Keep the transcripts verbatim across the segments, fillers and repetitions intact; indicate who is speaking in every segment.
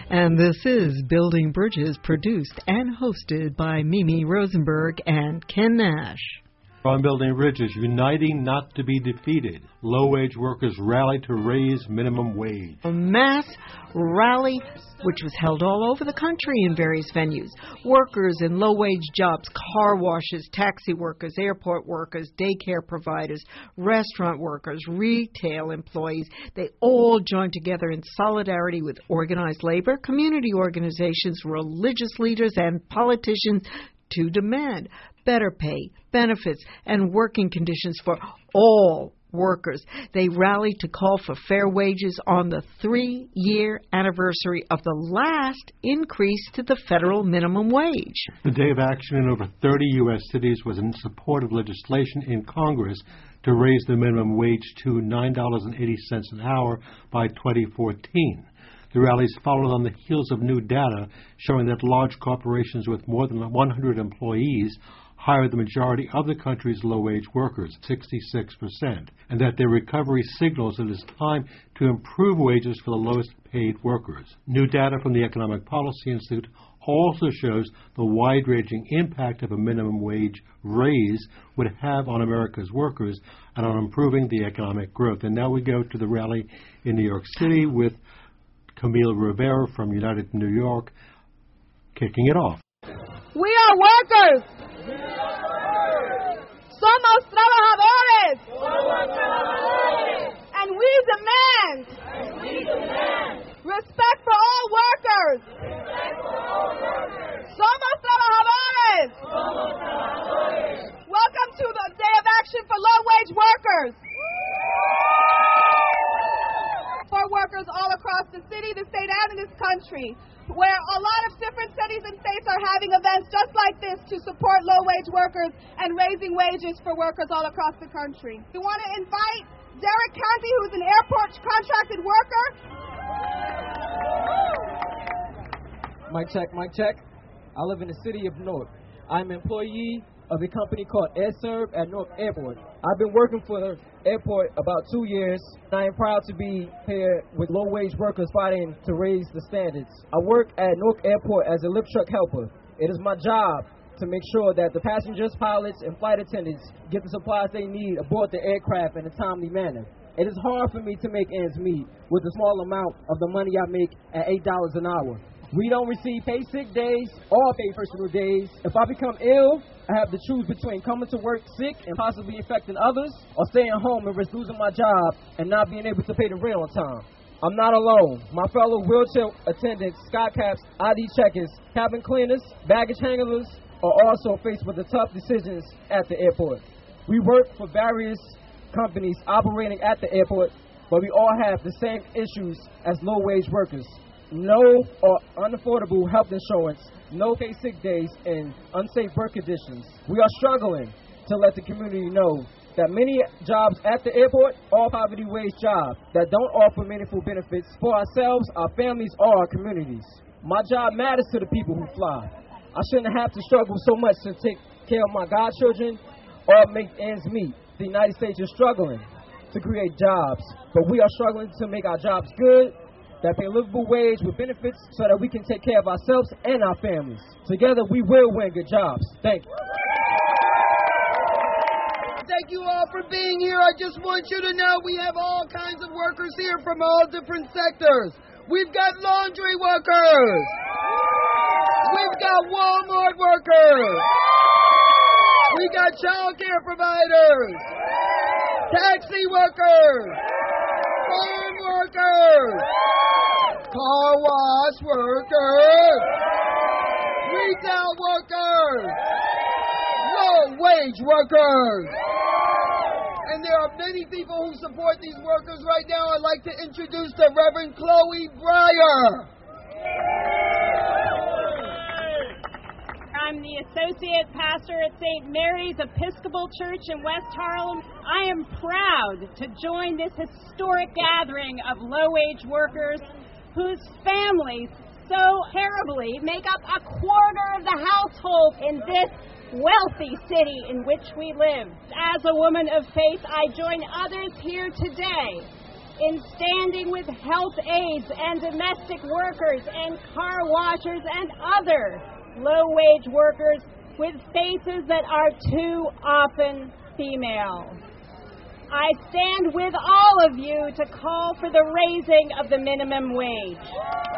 Speaker 1: And this is Building Bridges, produced and hosted by Mimi Rosenberg and Ken Nash.
Speaker 2: On Building Bridges, uniting not to be defeated. Low-wage workers rally to raise minimum wage.
Speaker 1: A mass rally which was held all over the country in various venues. Workers in low-wage jobs, car washes, taxi workers, airport workers, daycare providers, restaurant workers, retail employees, they all joined together in solidarity with organized labor, community organizations, religious leaders, and politicians to demand better pay, benefits, and working conditions for all workers. They rallied to call for fair wages on the three-year anniversary of the last increase to the federal minimum wage.
Speaker 2: The day of action in over thirty U S cities was in support of legislation in Congress to raise the minimum wage to nine dollars and eighty cents an hour by twenty fourteen. The rallies followed on the heels of new data showing that large corporations with more than one hundred employees hire the majority of the country's low-wage workers, sixty-six percent, and that their recovery signals that it is time to improve wages for the lowest-paid workers. New data from the Economic Policy Institute also shows the wide-ranging impact of a minimum wage raise would have on America's workers and on improving the economic growth. And now we go to the rally in New York City with Camille Rivera from United New York kicking it off.
Speaker 3: We are workers. Somos trabajadores. And we demand, and we demand respect for all workers. Respect for all workers. Somos trabajadores. Somos trabajadores. Welcome to the Day of Action for Low-Wage Workers. For workers all across the city, the state, and in this country, where a lot of different cities and states are having events just like this to support low-wage workers and raising wages for workers all across the country. We want to invite Derek Cathy, who's an airport contracted worker.
Speaker 4: Mic check, mic check. I live in the city of Newark. I'm an employee of a company called AirServe at Newark Airport. I've been working for the airport about two years. I am proud to be here with low-wage workers fighting to raise the standards. I work at Newark Airport as a lift truck helper. It is my job to make sure that the passengers, pilots, and flight attendants get the supplies they need aboard the aircraft in a timely manner. It is hard for me to make ends meet with the small amount of the money I make at eight dollars an hour. We don't receive paid sick days or paid personal days. If I become ill, I have to choose between coming to work sick and possibly infecting others or staying home and risk losing my job and not being able to pay the rent on time. I'm not alone. My fellow wheelchair attendants, sky caps, I D checkers, cabin cleaners, baggage handlers are also faced with the tough decisions at the airport. We work for various companies operating at the airport, but we all have the same issues as low-wage workers. No or unaffordable health insurance, no paid sick days, and unsafe work conditions. We are struggling to let the community know that many jobs at the airport are poverty wage jobs that don't offer meaningful benefits for ourselves, our families, or our communities. My job matters to the people who fly. I shouldn't have to struggle so much to take care of my godchildren or make ends meet. The United States is struggling to create jobs, but we are struggling to make our jobs good, that pay a livable wage with benefits so that we can take care of ourselves and our families. Together, we will win good jobs. Thank you.
Speaker 5: Thank you all for being here. I just want you to know we have all kinds of workers here from all different sectors. We've got laundry workers. We've got Walmart workers. We got child care providers. Taxi workers. Farm workers. Car wash workers, retail workers, low-wage workers. And there are many people who support these workers right now. I'd like to introduce the Reverend Chloe Breyer.
Speaker 6: I'm the Associate Pastor at Saint Mary's Episcopal Church in West Harlem. I am proud to join this historic gathering of low-wage workers whose families so terribly make up a quarter of the household in this wealthy city in which we live. As a woman of faith, I join others here today in standing with health aides and domestic workers and car washers and other low-wage workers with faces that are too often female. I stand with all of you to call for the raising of the minimum wage.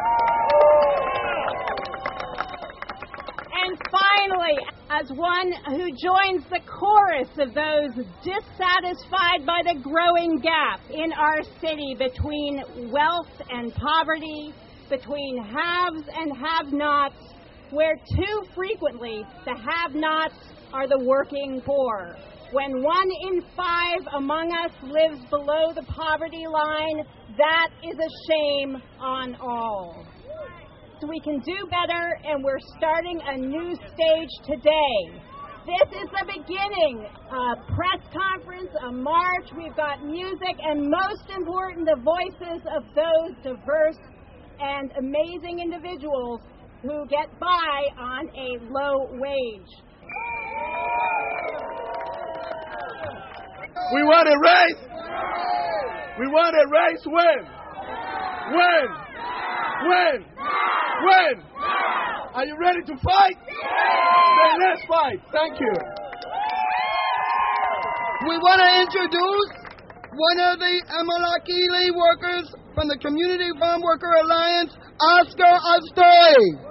Speaker 6: And finally, as one who joins the chorus of those dissatisfied by the growing gap in our city between wealth and poverty, between haves and have-nots, where too frequently the have-nots are the working poor. When one in five among us lives below the poverty line, that is a shame on all. So we can do better, and we're starting a new stage today. This is the beginning. A press conference, a march, we've got music, and most important, the voices of those diverse and amazing individuals who get by on a low wage.
Speaker 7: We want a raise. We want a raise when? When? When? When? Are you ready to fight? Then let's fight. Thank you.
Speaker 5: We want to introduce one of the Amalakili workers from the Community Farm Worker Alliance, Oscar Otsoy.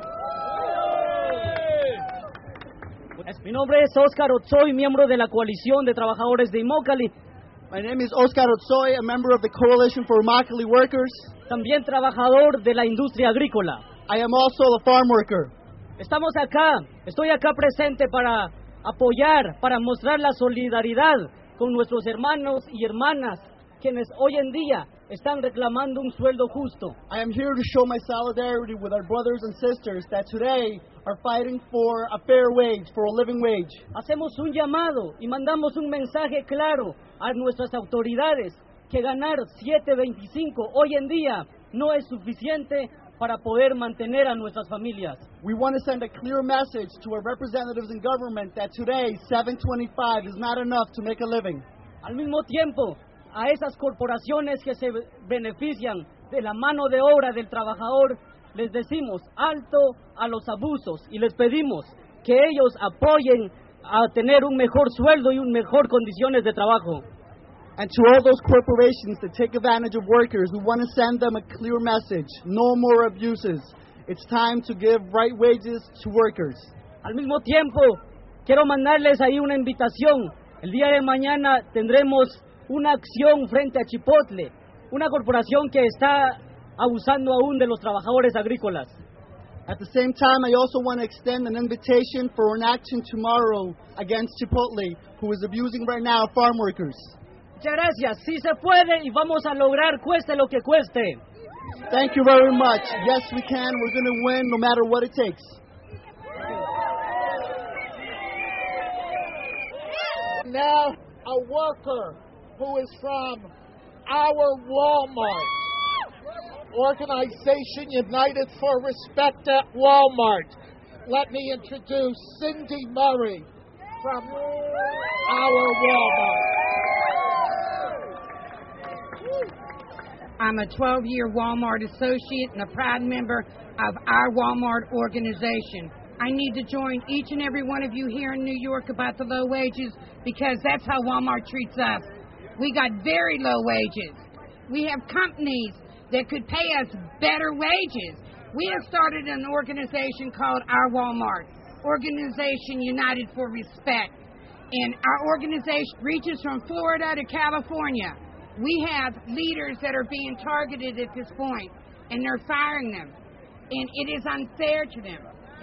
Speaker 8: Mi nombre es Oscar Otsoy, miembro de la Coalición de Trabajadores de Immokalee.
Speaker 9: My name is Oscar Otsoy, a member of the Coalition for Immokalee Workers.
Speaker 8: También trabajador de la industria agrícola.
Speaker 9: I am also a farm worker.
Speaker 8: Estamos acá, estoy acá presente para apoyar, para mostrar la solidaridad con nuestros hermanos y hermanas, quienes hoy en día están reclamando un sueldo justo.
Speaker 9: I am here to show my solidarity with our brothers and sisters that today are fighting for a fair wage, for a living wage.
Speaker 8: Hacemos un llamado y mandamos un mensaje claro a nuestras autoridades que ganar siete veinticinco hoy en día no es suficiente para poder mantener a nuestras familias.
Speaker 9: We want to send a clear message to our representatives in government that today seven twenty-five is not enough to make a living.
Speaker 8: Al mismo tiempo, a esas corporaciones que se benefician de la mano de obra del trabajador, les decimos alto a los abusos y les pedimos que ellos apoyen a tener un mejor sueldo y un mejor condiciones de trabajo.
Speaker 9: And to all those corporations that take advantage of workers, we want to send them a clear message. No more abuses. It's time to give right wages to workers.
Speaker 8: Al mismo tiempo, quiero mandarles ahí una invitación. El día de mañana tendremos una acción frente a Chipotle, una corporación que está abusando aún de los trabajadores agrícolas.
Speaker 9: At the same time, I also want to extend an invitation for an action tomorrow against Chipotle, who is abusing right now farm workers.
Speaker 8: Muchas gracias. Sí se puede y vamos a lograr cueste lo que cueste.
Speaker 9: Thank you very much. Yes, we can. We're going to win no matter what it takes.
Speaker 7: Now, a worker who is from our Walmart organization, United for Respect at Walmart. Let me introduce Cindy Murray from our Walmart.
Speaker 10: I'm a twelve-year Walmart associate and a proud member of our Walmart organization. I need to join each and every one of you here in New York about the low wages because that's how Walmart treats us. We got very low wages. We have companies that could pay us better wages. We have started an organization called Our Walmart, Organization United for Respect. And our organization reaches from Florida to California. We have leaders that are being targeted at this point, and they're firing them. And it is unfair to them.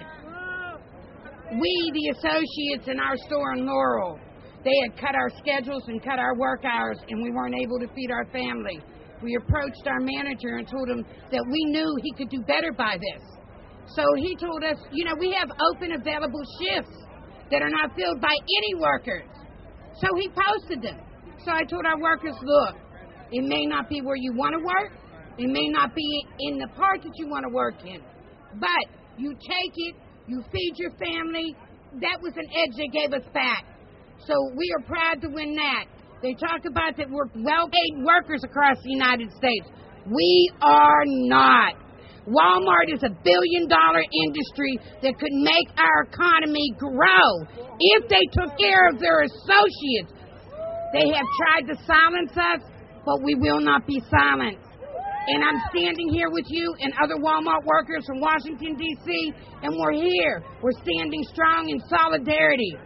Speaker 10: We, the associates in our store in Laurel, they had cut our schedules and cut our work hours, and we weren't able to feed our family. We approached our manager and told him that we knew he could do better by this. So he told us, you know, we have open available shifts that are not filled by any workers. So he posted them. So I told our workers, look, it may not be where you want to work. It may not be in the part that you want to work in. But you take it, you feed your family. That was an edge they gave us back. So we are proud to win that. They talk about that we're well-paid workers across the United States. We are not. Walmart is a billion-dollar industry that could make our economy grow if they took care of their associates. They have tried to silence us, but we will not be silenced. And I'm standing here with you and other Walmart workers from Washington, D C, and we're here. We're standing strong in solidarity.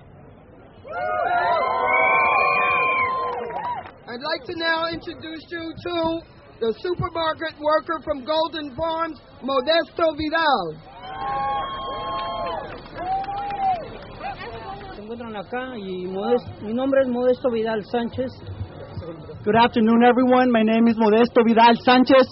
Speaker 5: I'd like to now introduce you to the supermarket worker from Golden Farms, Modesto Vidal.
Speaker 8: Se encuentran acá y Modesto, mi nombre es Modesto Vidal Sánchez.
Speaker 9: Good afternoon, everyone. My name is Modesto Vidal Sánchez.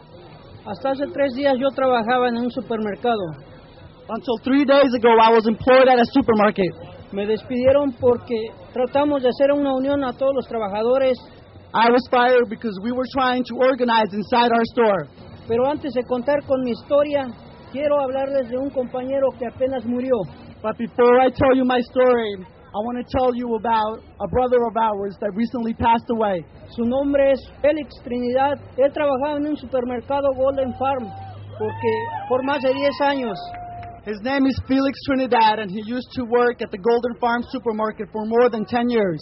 Speaker 8: Hasta hace tres días yo trabajaba en un supermercado.
Speaker 9: Until three days ago, I was employed at a supermarket.
Speaker 8: Me despidieron porque tratamos de hacer una unión a todos los trabajadores.
Speaker 9: I was fired because we were trying to organize inside our store.
Speaker 8: Pero antes de contar con mi historia, quiero hablarles de un compañero que apenas murió.
Speaker 9: But before I tell you my story, I want to tell you about a brother of ours that recently passed away.
Speaker 8: Su nombre es Félix Trinidad. Él trabajaba en un supermercado Golden Farm porque por más de diez años.
Speaker 9: His name is Felix Trinidad, and he used to work at the Golden Farm supermarket for more than ten years.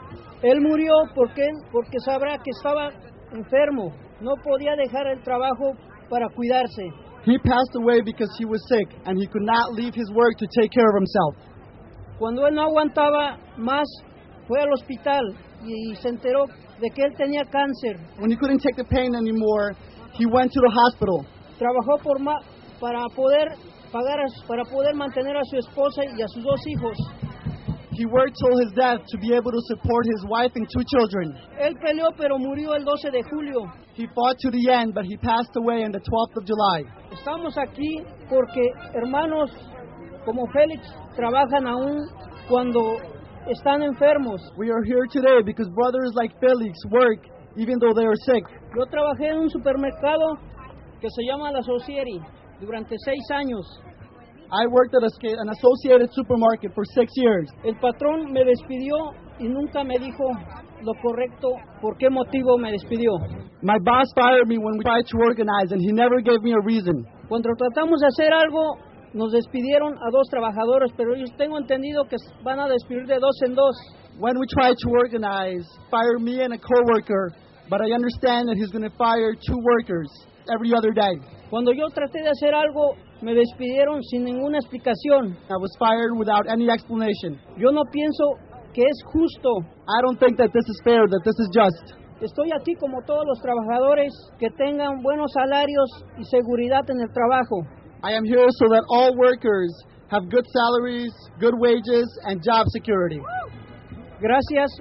Speaker 8: Él murió porque, porque sabrá que estaba enfermo. No podía dejar el trabajo para cuidarse.
Speaker 9: He passed away because he was sick, and he could not leave his work to take care of himself.
Speaker 8: Cuando él no aguantaba más, fue al hospital y se enteró de que él tenía cáncer.
Speaker 9: When he couldn't take the pain anymore, he went to the hospital.
Speaker 8: Trabajó por ma- para poder pagar, a, para poder mantener a su esposa y a sus dos hijos.
Speaker 9: He worked till his death to be able to support his wife and two children.
Speaker 8: Él peleó, pero murió el doce de julio.
Speaker 9: He fought to the end, but he passed away on the twelfth of July.
Speaker 8: Estamos aquí porque hermanos como Félix trabajan aún cuando están enfermos.
Speaker 9: We are here today because brothers like Felix work even though they are sick.
Speaker 8: Yo trabajé en un supermercado que se llama La Socieri durante seis años.
Speaker 9: I worked at a, an associated supermarket for six years.
Speaker 8: El patrón me despidió y nunca me dijo lo correcto, por qué motivo me despidió.
Speaker 9: My boss fired me when we tried to organize, and he never gave me a reason.
Speaker 8: Cuando tratamos de hacer algo, nos despidieron a dos trabajadores, pero yo tengo entendido que van a despedir de dos en dos.
Speaker 9: When we tried to organize, fired me and a coworker, but I understand that he's going to fire two workers every other day.
Speaker 8: Cuando yo traté de hacer algo, me despidieron sin ninguna explicación.
Speaker 9: I was fired without any explanation.
Speaker 8: Yo no pienso que es justo.
Speaker 9: I don't think that this is fair, that this is just.
Speaker 8: Estoy aquí como todos los trabajadores que tengan buenos salarios y seguridad en el trabajo.
Speaker 9: I am here so that all workers have good salaries, good wages, and job security.
Speaker 8: Gracias.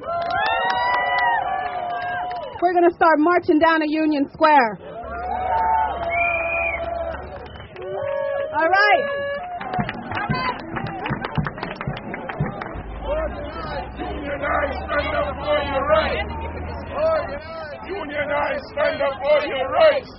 Speaker 3: We're going to start marching down to Union Square. All right.
Speaker 7: Unionize, stand up for your rights. Unionize, stand up for your rights.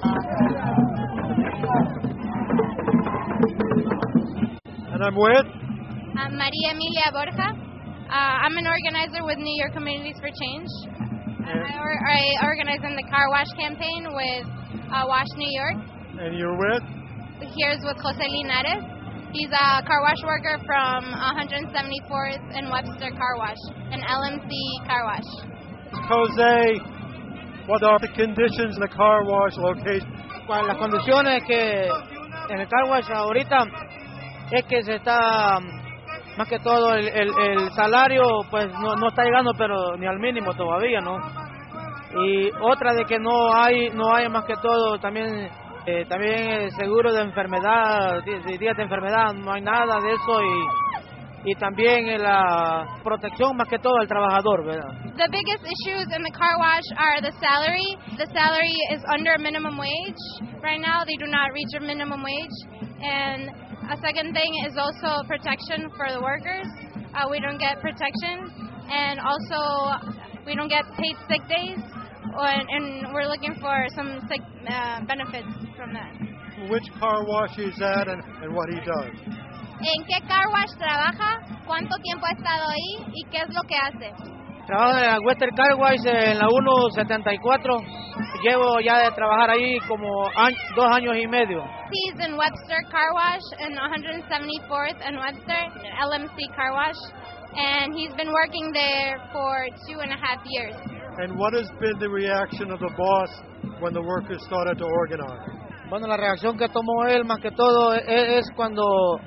Speaker 2: And I'm with?
Speaker 11: I'm Maria Emilia Borja. Uh, I'm an organizer with New York Communities for Change.
Speaker 2: And
Speaker 11: I, or, I organize in the car wash campaign with uh, Wash New York.
Speaker 2: And you're with?
Speaker 11: Here's with Jose Linares. He's a car wash worker from one seventy-fourth and Webster Car Wash, an L M C car wash.
Speaker 2: Jose, what are the conditions in the car wash location?
Speaker 12: Bueno, las condiciones que en el car wash ahorita es que se está, más que todo, el, el, el salario pues no, no está llegando, pero ni al mínimo todavía, ¿no? Y otra de que no hay, no hay más que todo también... Eh, también el seguro de enfermedad, días de enfermedad, no hay nada de eso y, y también la protección más que todo al trabajador, ¿verdad?
Speaker 11: The biggest issues in the car wash are the salary. The salary is under minimum wage. Right now they do not reach a minimum wage. And a second thing is also protection for the workers. Uh, we don't get protection, and also we don't get paid sick days. And we're looking for some sick uh, benefits from that.
Speaker 2: Which car wash is that and, and what he does?
Speaker 11: ¿En qué car wash trabaja? ¿Cuánto tiempo ha estado ahí? ¿Y qué es lo que hace?
Speaker 12: Trabajo en la Western Car Wash en la ciento setenta y cuatro. Llevo ya de trabajar ahí como año, dos años y medio.
Speaker 11: He's in Webster Car Wash in one seventy-fourth and Webster, L M C Car Wash, and he's been working there for two and a half years.
Speaker 13: And what has been the reaction of the boss when the workers started to organize?
Speaker 12: Bueno, la reacción que tomó él más que todo es, es cuando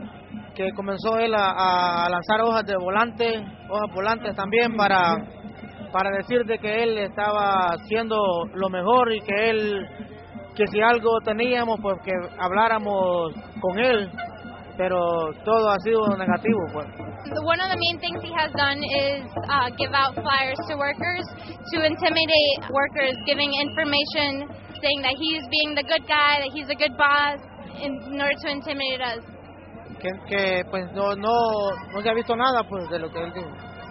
Speaker 12: que comenzó él a, a lanzar hojas de volante, hojas volantes también para, para decir de que él estaba haciendo lo mejor y que él, que si algo teníamos pues que habláramos con él, pero todo ha sido negativo pues.
Speaker 11: One of the main things he has done is uh, give out flyers to workers to intimidate workers, giving information saying that he's being the good guy, that he's a good boss, in order to intimidate us.
Speaker 12: Que, que pues no, no, no se ha visto nada pues de lo que él dijo.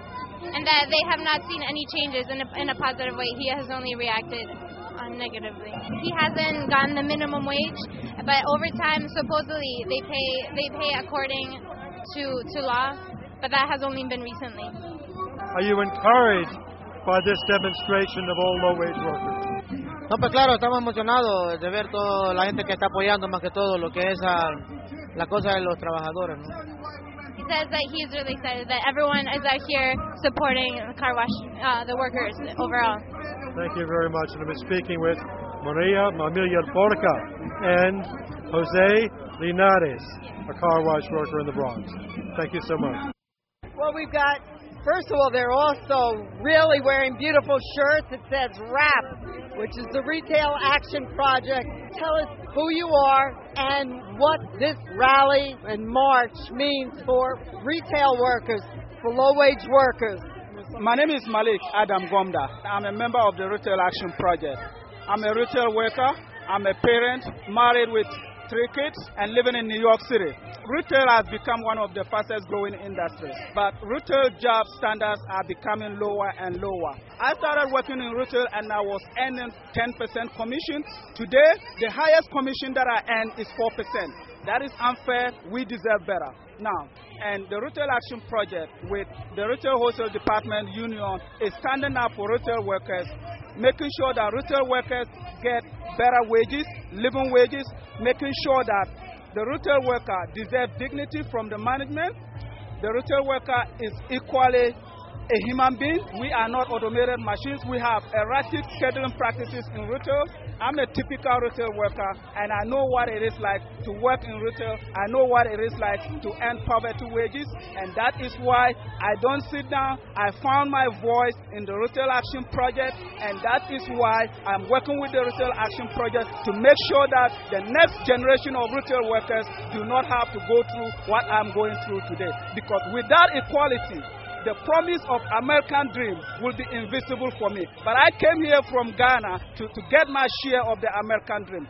Speaker 11: And that they have not seen any changes in a, in a positive way. He has only reacted uh, negatively. He hasn't gotten the minimum wage, but over time, supposedly, they pay they pay according to, to law, but that has only been recently.
Speaker 13: Are you encouraged by this demonstration of all low-wage workers?
Speaker 12: No, pues claro, estamos emocionados de ver toda la gente que está apoyando más que todo lo que es a, la cosa de los trabajadores, ¿no?
Speaker 11: He says that he's really excited that everyone is out here supporting the car wash, uh, the workers overall.
Speaker 13: Thank you very much. And I've been speaking with Maria Mamilia Borca and Jose Linares, a car wash worker in the Bronx. Thank you so much.
Speaker 14: Well, we've got, first of all, they're also really wearing beautiful shirts. It says RAP, which is the Retail Action Project. Tell us who you are and what this rally and march means for retail workers, for low-wage workers.
Speaker 15: My name is Malik Adam Gomda. I'm a member of the Retail Action Project. I'm a retail worker. I'm a parent, married with three kids, and living in New York City. Retail has become one of the fastest growing industries, but retail job standards are becoming lower and lower. I started working in retail and I was earning ten percent commission. Today, the highest commission that I earn is four percent. That is unfair. We deserve better. Now, and the Retail Action Project with the Retail Wholesale Department Union is standing up for retail workers, making sure that retail workers get better wages, living wages, making sure that the retail worker deserves dignity from the management. The retail worker is equally a human being. We are not automated machines. We have erratic scheduling practices in retail. I'm a typical retail worker, and I know what it is like to work in retail. I know what it is like to earn poverty wages, and that is why I don't sit down. I found my voice in the Retail Action Project, and that is why I'm working with the Retail Action Project to make sure that the next generation of retail workers do not have to go through what I'm going through today. Because without equality, the promise of American dream will be invisible for me. But I came here from Ghana to, to get my share of the American dream.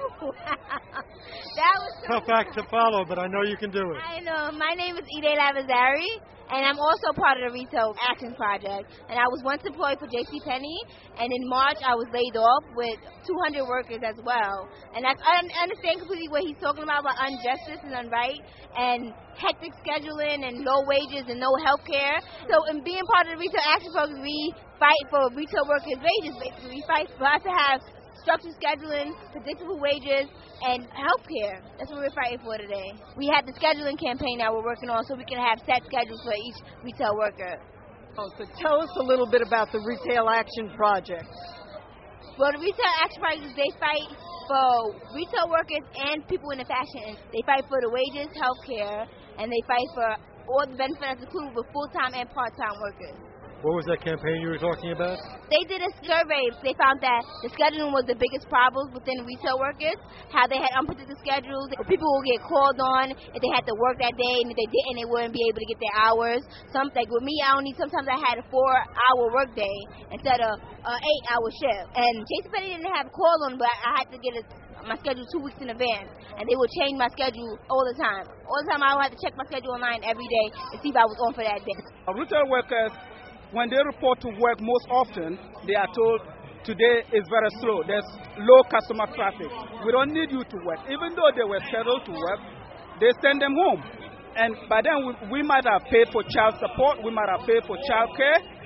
Speaker 11: That was so
Speaker 13: tough act to follow, but I know you can do it.
Speaker 16: I know. My name is Ide Lavazari, and I'm also part of the Retail Action Project. And I was once employed for JCPenney, and in March I was laid off with two hundred workers as well. And that's, I understand completely what he's talking about, about injustice and unright, and hectic scheduling, and low wages, and no health care. So in being part of the Retail Action Project, we fight for retail workers' wages, basically. We fight for us to have structured scheduling, predictable wages, and health care. That's what we're fighting for today. We have the scheduling campaign that we're working on so we can have set schedules for each retail worker.
Speaker 14: Oh, so tell us a little bit about the Retail Action Project.
Speaker 16: Well, the Retail Action Project, they fight for retail workers and people in the fashion. They fight for the wages, health care, and they fight for all the benefits included with full-time and part-time workers.
Speaker 13: What was that campaign you were talking about?
Speaker 16: They did a survey. They found that the scheduling was the biggest problem within retail workers, how they had unpredictable schedules. People would get called on if they had to work that day, and if they didn't, they wouldn't be able to get their hours. Some, like with me, I only, sometimes I had a four-hour work day instead of an eight-hour shift. And JCPenney didn't have a call on, but I had to get a my schedule two weeks in advance, and they would change my schedule all the time. All the time I would have to check my schedule online every day to see if I was on for that day.
Speaker 15: Uh, retail workers, when they report to work most often, they are told today is very slow. There's low customer traffic. We don't need you to work. Even though they were scheduled to work, they send them home. And by then, we, we might have paid for child support, we might have paid for child care,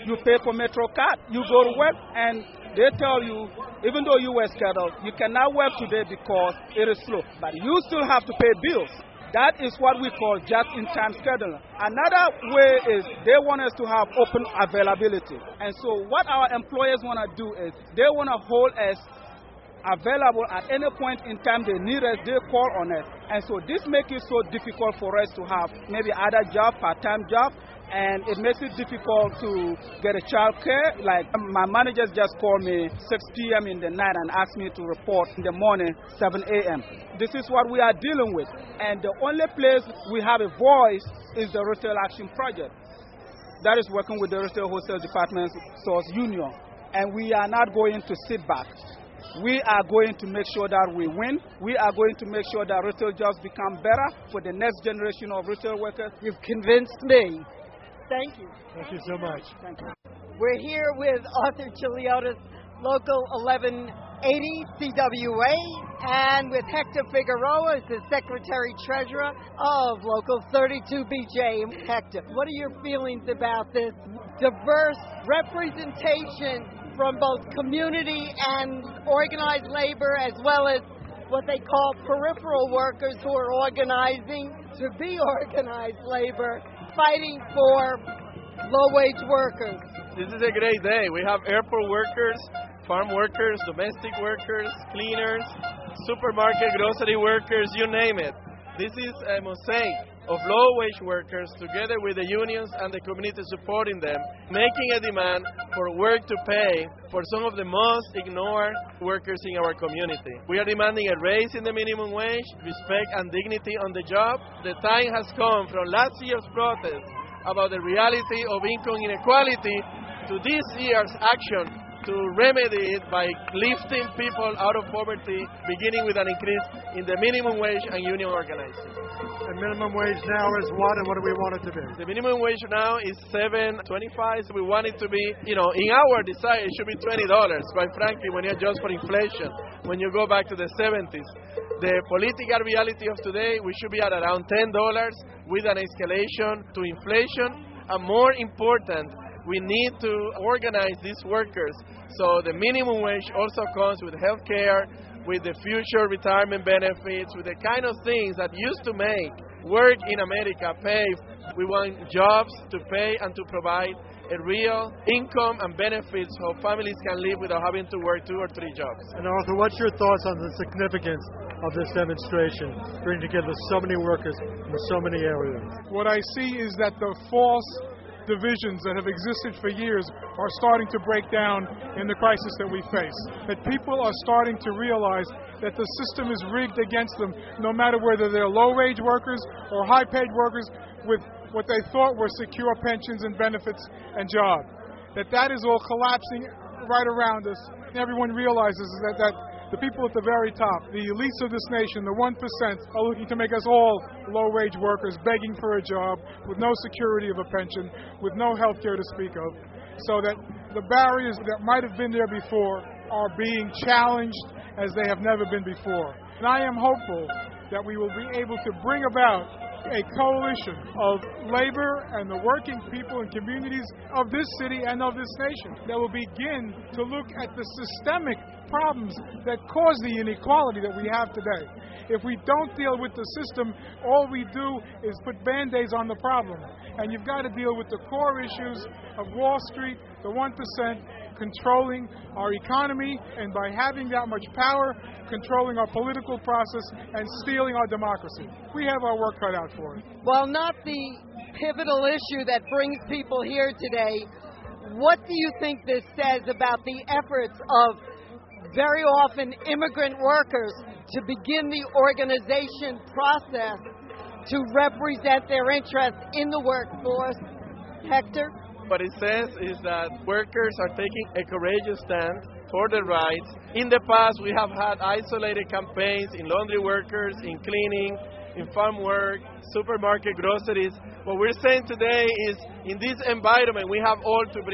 Speaker 15: You pay for MetroCard. You go to work and they tell you, even though you were scheduled, you cannot work today because it is slow. But you still have to pay bills. That is what we call just-in-time scheduling. Another way is they want us to have open availability. And so what our employers want to do is they want to hold us available at any point in time they need us, they call on us. And so this makes it so difficult for us to have maybe other job, part-time job, and it makes it difficult to get a child care. Like my managers just called me six p.m. in the night and asked me to report in the morning, seven a.m. This is what we are dealing with. And the only place we have a voice is the Retail Action Project. That is working with the Retail Wholesale Department Stores Union. And we are not going to sit back. We are going to make sure that we win. We are going to make sure that retail jobs become better for the next generation of retail workers.
Speaker 14: You've convinced me. Thank you.
Speaker 13: Thank you so much.
Speaker 14: Thank you. We're here with Arthur Chiliotis, Local eleven eighty C W A, and with Hector Figueroa as the Secretary-Treasurer of Local thirty-two B J. Hector, what are your feelings about this diverse representation from both community and organized labor, as well as what they call peripheral workers who are organizing to be organized labor, fighting for low-wage workers?
Speaker 17: This is a great day. We have airport workers, farm workers, domestic workers, cleaners, supermarket, grocery workers, you name it. This is a mosaic of low-wage workers together with the unions and the community supporting them, making a demand for work to pay for some of the most ignored workers in our community. We are demanding a raise in the minimum wage, respect and dignity on the job. The time has come from last year's protest about the reality of income inequality to this year's action to remedy it by lifting people out of poverty, beginning with an increase in the minimum wage and union organizing.
Speaker 13: And minimum wage now is what, and what do we want it to be?
Speaker 17: The minimum wage now is seven twenty-five. So we want it to be, you know, in our desire, it should be twenty dollars. Quite frankly, when you adjust for inflation, when you go back to the seventies, the political reality of today, we should be at around ten dollars with an escalation to inflation. And more important, we need to organize these workers so the minimum wage also comes with health care, with the future retirement benefits, with the kind of things that used to make work in America pay. We want jobs to pay and to provide a real income and benefits so families can live without having to work two or three jobs.
Speaker 13: And Arthur, what's your thoughts on the significance of this demonstration, bringing together so many workers in so many areas?
Speaker 18: What I see is that the false divisions that have existed for years are starting to break down in the crisis that we face. That people are starting to realize that the system is rigged against them, no matter whether they're low-wage workers or high-paid workers with what they thought were secure pensions and benefits and jobs. That that is all collapsing right around us. Everyone realizes that, that the people at the very top, the elites of this nation, the one percent, are looking to make us all low-wage workers, begging for a job, with no security of a pension, with no health care to speak of, so that the barriers that might have been there before are being challenged as they have never been before. And I am hopeful that we will be able to bring about a coalition of labor and the working people and communities of this city and of this nation that will begin to look at the systemic problems that cause the inequality that we have today. If we don't deal with the system, all we do is put Band-Aids on the problem. And you've got to deal with the core issues of Wall Street, the one percent, controlling our economy, and by having that much power, controlling our political process and stealing our democracy. We have our work cut out for it.
Speaker 14: While not the pivotal issue that brings people here today, what do you think this says about the efforts of very often immigrant workers to begin the organization process to represent their interests in the workforce? Hector?
Speaker 17: What it says is that workers are taking a courageous stand for their rights. In the past, we have had isolated campaigns in laundry workers, in cleaning, in farm work, supermarket, groceries. What we're saying today is in this environment, we have all to bring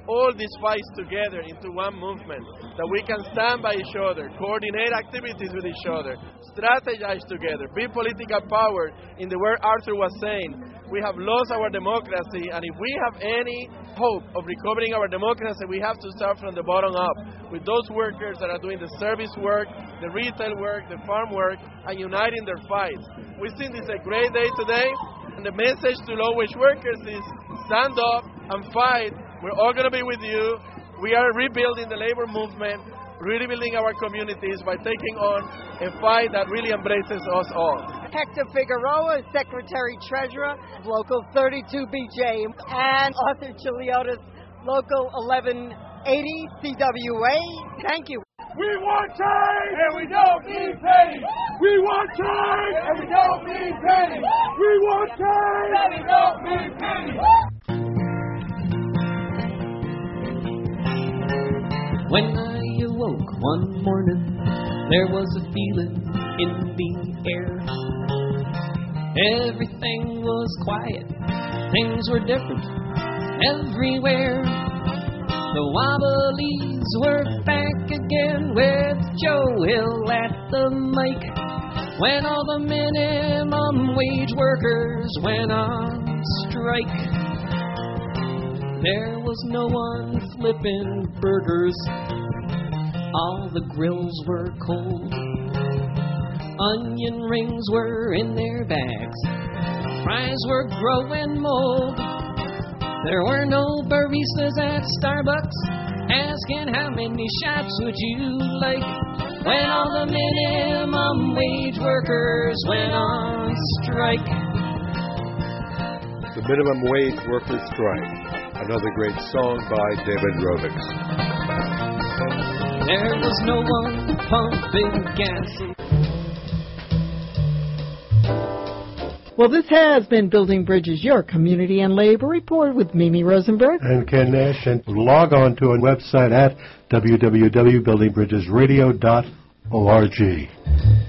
Speaker 17: all these fights together into one movement, that we can stand by each other, coordinate activities with each other, strategize together, be political power. In the word Arthur was saying, we have lost our democracy, and if we have any hope of recovering our democracy, we have to start from the bottom up with those workers that are doing the service work, the retail work, the farm work, and uniting their fights. We think this is a great day today, and the message to low-wage workers is stand up and fight. We're all going to be with you. We are rebuilding the labor movement, rebuilding our communities by taking on a fight that really embraces us all.
Speaker 14: Hector Figueroa, Secretary-Treasurer, Local thirty-two B J, and Arthur Chiliotis, Local eleven eighty C W A. Thank you.
Speaker 7: We want change, and we don't need pennies. We want change, and we don't need pennies. We want change, and we don't need pennies.
Speaker 19: When I awoke one morning, there was a feeling in the air. Everything was quiet, things were different everywhere. The Wobblies were back again with Joe Hill at the mic, when all the minimum wage workers went on strike. There was no one flipping burgers, all the grills were cold. Onion rings were in their bags, fries were growing mold. There were no baristas at Starbucks asking how many shots would you like, when all the minimum wage workers went on strike.
Speaker 20: The Minimum Wage Workers Strike. Another great song by David Rovics.
Speaker 19: There was no one pumping gas.
Speaker 1: Well, this has been Building Bridges, your community and labor report with Mimi Rosenberg
Speaker 2: and Ken Nash. And log on to our website at w w w dot building bridges radio dot org.